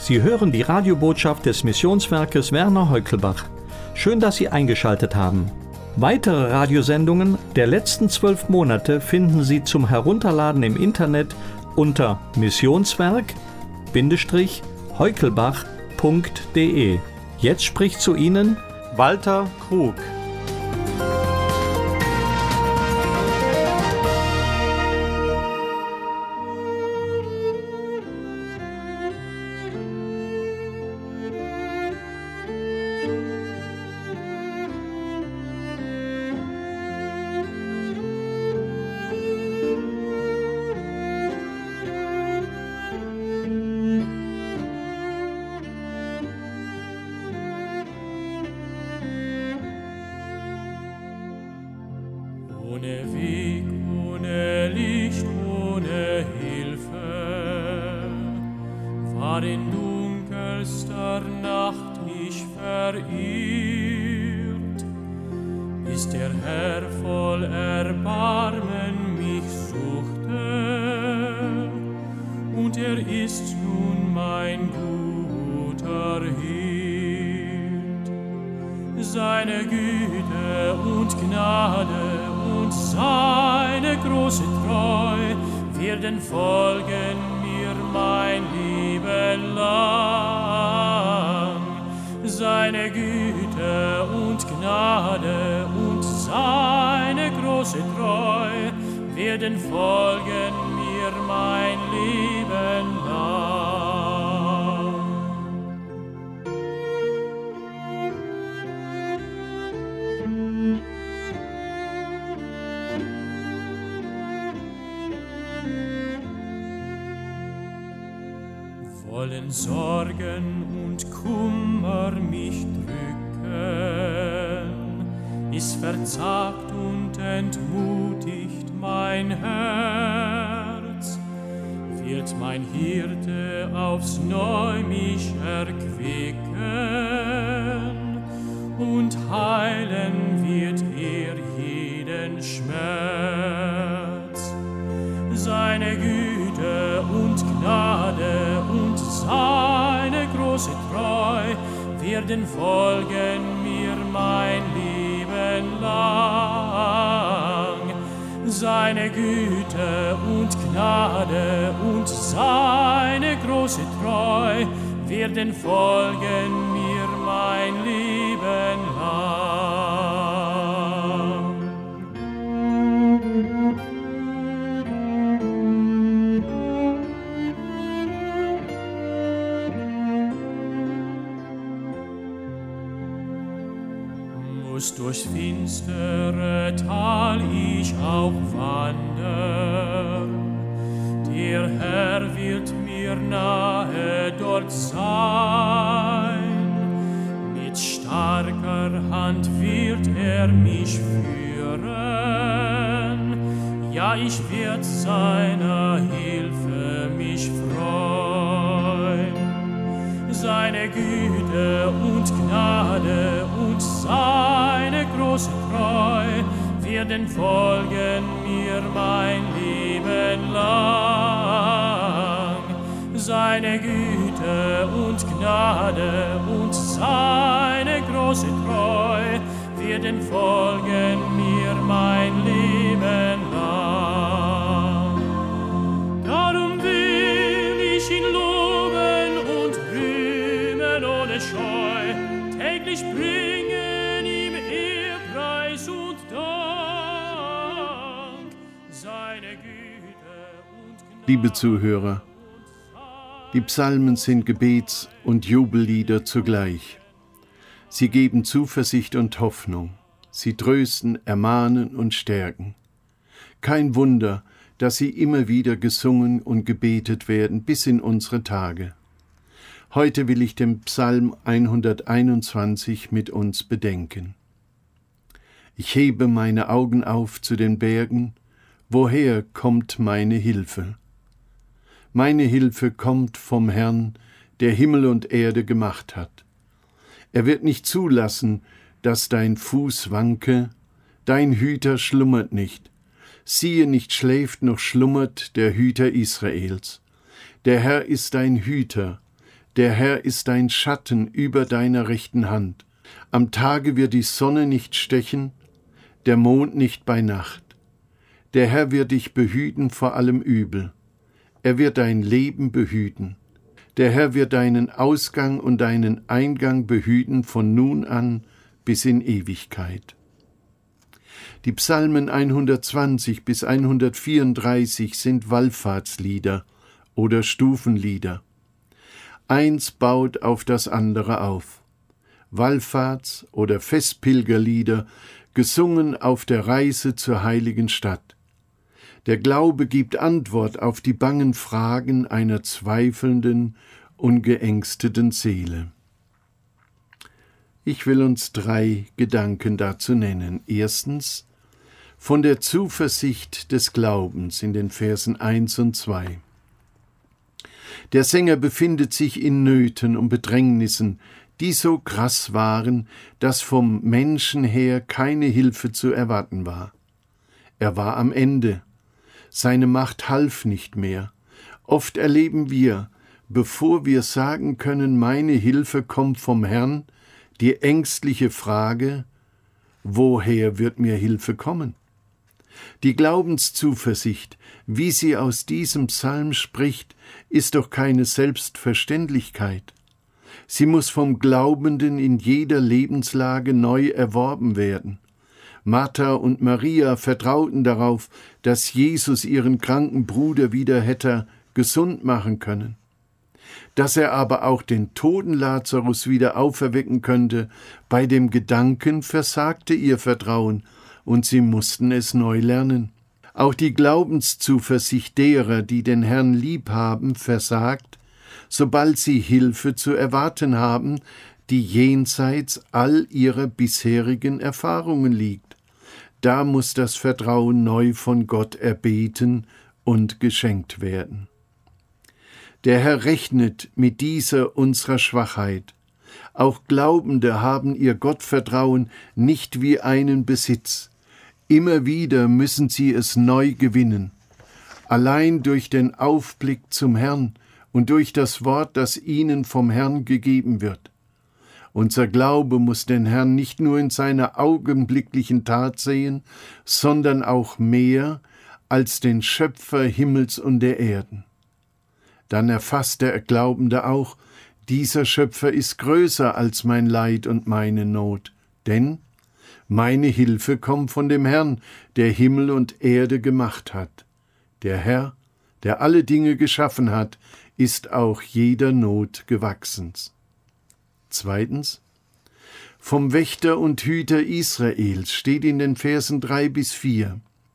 Sie hören die Radiobotschaft des Missionswerkes Werner Heukelbach. Schön, dass Sie eingeschaltet haben. Weitere Radiosendungen der letzten 12 Monate finden Sie zum Herunterladen im Internet unter missionswerk-heukelbach.de. Jetzt spricht zu Ihnen Walter Krug. Seine Güte und Gnade und seine große Treu werden folgen mir mein Leben lang. Seine Güte und Gnade und seine große Treu werden folgen mir mein Leben lang. Wollen Sorgen und Kummer mich drücken, ist verzagt und entmutigt mein Herz, wird mein Hirte aufs Neu mich erquicken und heilen wird er jeden Schmerz. Seine Güte und Gnade und seine große Treu werden folgen mir mein Leben lang. Seine Güte und Gnade und seine große Treu werden folgen mir mein Leben lang. Durchs finstere Tal ich auch wandern, der Herr wird mir nahe dort sein. Mit starker Hand wird er mich führen, ja, ich werd seiner Hilfe mich freuen. Seine Güte und Gnade und seine große Treu werden folgen mir mein Leben lang. Seine Güte und Gnade und seine große Treu werden folgen mir mein Leben lang. Darum will ich ihn loben und rühmen ohne Scheu, täglich bringen ihm Ehrpreis und Dank. Seine Güte und Gnade. Liebe Zuhörer, die Psalmen sind Gebets- und Jubellieder zugleich. Sie geben Zuversicht und Hoffnung. Sie trösten, ermahnen und stärken. Kein Wunder, dass sie immer wieder gesungen und gebetet werden bis in unsere Tage. Heute will ich den Psalm 121 mit uns bedenken. Ich hebe meine Augen auf zu den Bergen, woher kommt meine Hilfe? Meine Hilfe kommt vom Herrn, der Himmel und Erde gemacht hat. Er wird nicht zulassen, dass dein Fuß wanke, dein Hüter schlummert nicht. Siehe, nicht schläft noch schlummert der Hüter Israels. Der Herr ist dein Hüter, Der Herr ist ein Schatten über deiner rechten Hand. Am Tage wird die Sonne nicht stechen, der Mond nicht bei Nacht. Der Herr wird dich behüten vor allem Übel. Er wird dein Leben behüten. Der Herr wird deinen Ausgang und deinen Eingang behüten von nun an bis in Ewigkeit. Die Psalmen 120 bis 134 sind Wallfahrtslieder oder Stufenlieder. Eins baut auf das andere auf. Wallfahrts- oder Festpilgerlieder, gesungen auf der Reise zur heiligen Stadt. Der Glaube gibt Antwort auf die bangen Fragen einer zweifelnden und geängsteten Seele. Ich will uns 3 Gedanken dazu nennen. Erstens, von der Zuversicht des Glaubens in den Versen 1 und 2. Der Sänger befindet sich in Nöten und Bedrängnissen, die so krass waren, dass vom Menschen her keine Hilfe zu erwarten war. Er war am Ende. Seine Macht half nicht mehr. Oft erleben wir, bevor wir sagen können, meine Hilfe kommt vom Herrn, die ängstliche Frage, woher wird mir Hilfe kommen? Die Glaubenszuversicht, wie sie aus diesem Psalm spricht, ist doch keine Selbstverständlichkeit. Sie muss vom Glaubenden in jeder Lebenslage neu erworben werden. Martha und Maria vertrauten darauf, dass Jesus ihren kranken Bruder wieder hätte gesund machen können. Dass er aber auch den toten Lazarus wieder auferwecken könnte, bei dem Gedanken versagte ihr Vertrauen, und sie mussten es neu lernen. Auch die Glaubenszuversicht derer, die den Herrn lieb haben, versagt, sobald sie Hilfe zu erwarten haben, die jenseits all ihrer bisherigen Erfahrungen liegt. Da muss das Vertrauen neu von Gott erbeten und geschenkt werden. Der Herr rechnet mit dieser unserer Schwachheit. Auch Glaubende haben ihr Gottvertrauen nicht wie einen Besitz. Immer wieder müssen sie es neu gewinnen. Allein durch den Aufblick zum Herrn und durch das Wort, das ihnen vom Herrn gegeben wird. Unser Glaube muss den Herrn nicht nur in seiner augenblicklichen Tat sehen, sondern auch mehr als den Schöpfer Himmels und der Erden. Dann erfasst der Glaubende auch, dieser Schöpfer ist größer als mein Leid und meine Not, denn meine Hilfe kommt von dem Herrn, der Himmel und Erde gemacht hat. Der Herr, der alle Dinge geschaffen hat, ist auch jeder Not gewachsen. Zweitens, vom Wächter und Hüter Israels steht in den Versen 3 bis 4.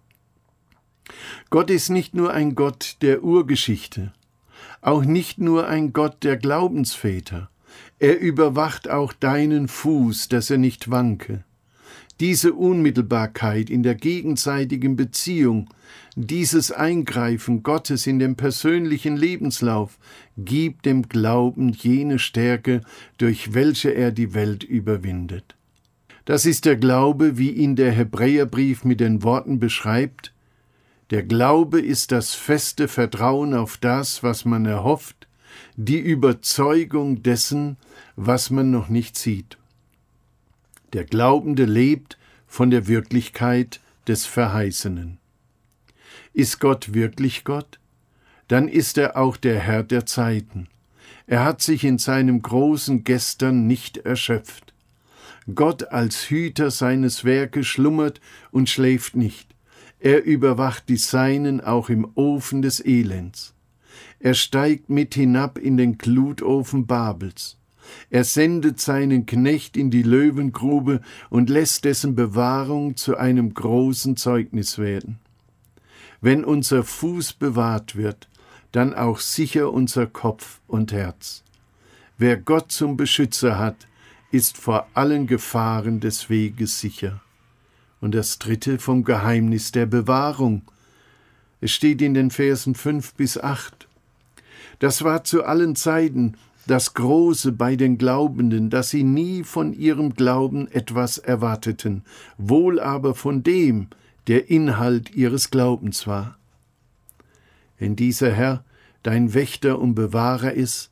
Gott ist nicht nur ein Gott der Urgeschichte, auch nicht nur ein Gott der Glaubensväter. Er überwacht auch deinen Fuß, dass er nicht wanke. Diese Unmittelbarkeit in der gegenseitigen Beziehung, dieses Eingreifen Gottes in den persönlichen Lebenslauf gibt dem Glauben jene Stärke, durch welche er die Welt überwindet. Das ist der Glaube, wie ihn der Hebräerbrief mit den Worten beschreibt: Der Glaube ist das feste Vertrauen auf das, was man erhofft, die Überzeugung dessen, was man noch nicht sieht. Der Glaubende lebt von der Wirklichkeit des Verheißenen. Ist Gott wirklich Gott? Dann ist er auch der Herr der Zeiten. Er hat sich in seinem großen Gestern nicht erschöpft. Gott als Hüter seines Werkes schlummert und schläft nicht. Er überwacht die Seinen auch im Ofen des Elends. Er steigt mit hinab in den Glutofen Babels. Er sendet seinen Knecht in die Löwengrube und lässt dessen Bewahrung zu einem großen Zeugnis werden. Wenn unser Fuß bewahrt wird, dann auch sicher unser Kopf und Herz. Wer Gott zum Beschützer hat, ist vor allen Gefahren des Weges sicher. Und das dritte vom Geheimnis der Bewahrung. Es steht in den Versen 5 bis 8. Das war zu allen Zeiten das Große bei den Glaubenden, dass sie nie von ihrem Glauben etwas erwarteten, wohl aber von dem, der Inhalt ihres Glaubens war. Wenn dieser Herr dein Wächter und Bewahrer ist,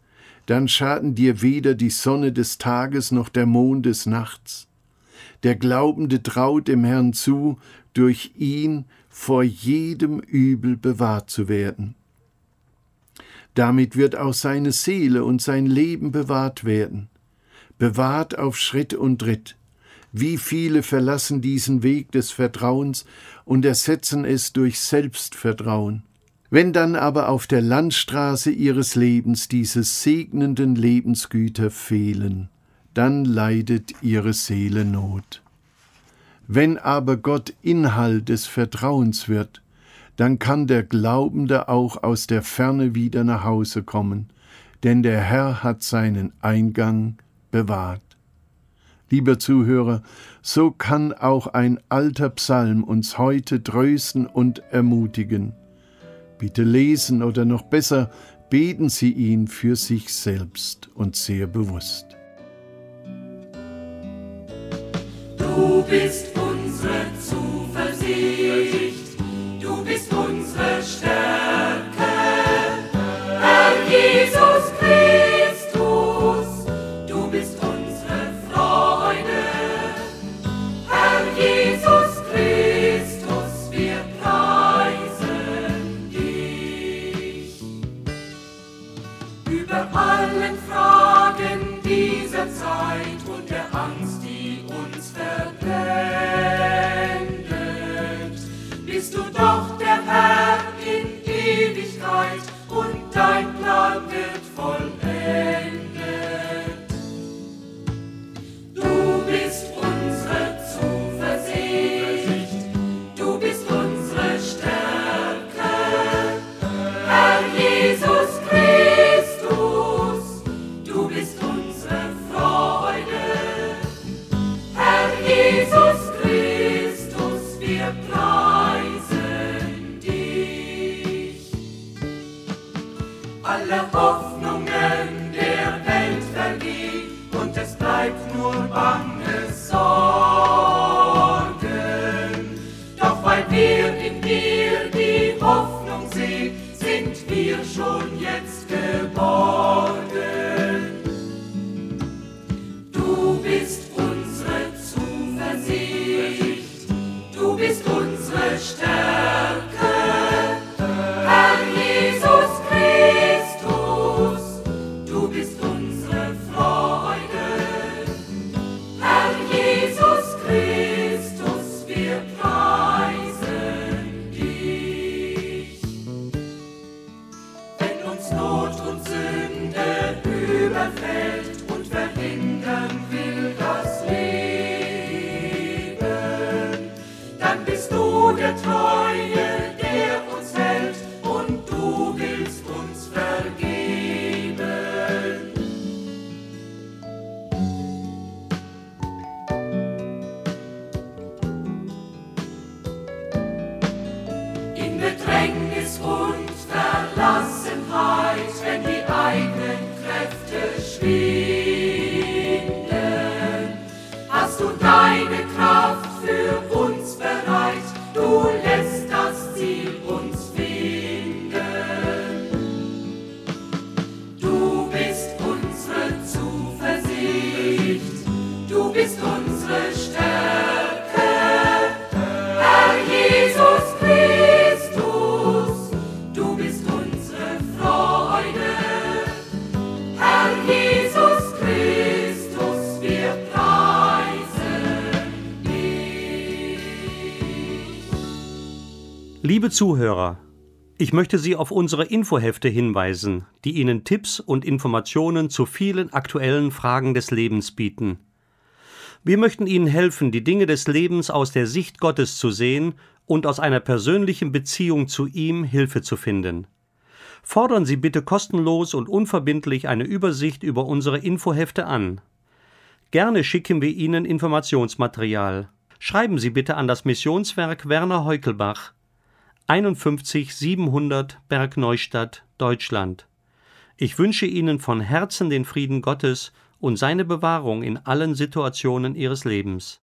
dann schaden dir weder die Sonne des Tages noch der Mond des Nachts. Der Glaubende traut dem Herrn zu, durch ihn vor jedem Übel bewahrt zu werden. Damit wird auch seine Seele und sein Leben bewahrt werden, bewahrt auf Schritt und Tritt. Wie viele verlassen diesen Weg des Vertrauens und ersetzen es durch Selbstvertrauen. Wenn dann aber auf der Landstraße ihres Lebens diese segnenden Lebensgüter fehlen, dann leidet ihre Seele Not. Wenn aber Gott Inhalt des Vertrauens wird, dann kann der Glaubende auch aus der Ferne wieder nach Hause kommen, denn der Herr hat seinen Eingang bewahrt. Lieber Zuhörer, so kann auch ein alter Psalm uns heute trösten und ermutigen. Bitte lesen oder noch besser, beten Sie ihn für sich selbst und sehr bewusst. Du bist unsere Zuversicht, du bist unsere Stärke, Herr Jesus Christus, du bist unsere Freude, Herr Jesus Christus, wir preisen dich. Über allen Fragen dieser Zeit und der Angst, die uns verblendet, bist du doch der Herr in Ewigkeit und dein Plan wird vollendet. Du bist unsere Zuversicht, du bist unsere Stärke, Herr Jesus Christus, du bist unsere Freude, Herr Jesus Christus, wir preisen dich. Alle Hoffnungen der Welt vergehen und es bleibt nur bange Sorgen. Doch weil wir in dir die Hoffnung sehen, sind wir schon jetzt geborgen. Du bist unsere Zuversicht, du bist unsere Stärke, Herr Jesus Christus, du bist unsere Freude, Herr Jesus Christus, wir preisen dich. Wenn uns Not und Sünde überfällt und verhindern will das Leben, dann bist du der Treue, der uns hält und du willst uns vergeben. In Bedrängnis und Verlassenheit, wenn die eigenen Kräfte schwinden, hast du deine Kraft für uns bereit, du lässt das Ziel uns finden. Du bist unsere Zuversicht, du bist unsere Stärke, Herr Jesus Christus, du bist unsere Freude, Herr Jesus Christus, wir preisen dich. Liebe Zuhörer, ich möchte Sie auf unsere Infohefte hinweisen, die Ihnen Tipps und Informationen zu vielen aktuellen Fragen des Lebens bieten. Wir möchten Ihnen helfen, die Dinge des Lebens aus der Sicht Gottes zu sehen und aus einer persönlichen Beziehung zu ihm Hilfe zu finden. Fordern Sie bitte kostenlos und unverbindlich eine Übersicht über unsere Infohefte an. Gerne schicken wir Ihnen Informationsmaterial. Schreiben Sie bitte an das Missionswerk Werner Heukelbach, 51 700 Bergneustadt, Deutschland. Ich wünsche Ihnen von Herzen den Frieden Gottes und seine Bewahrung in allen Situationen Ihres Lebens.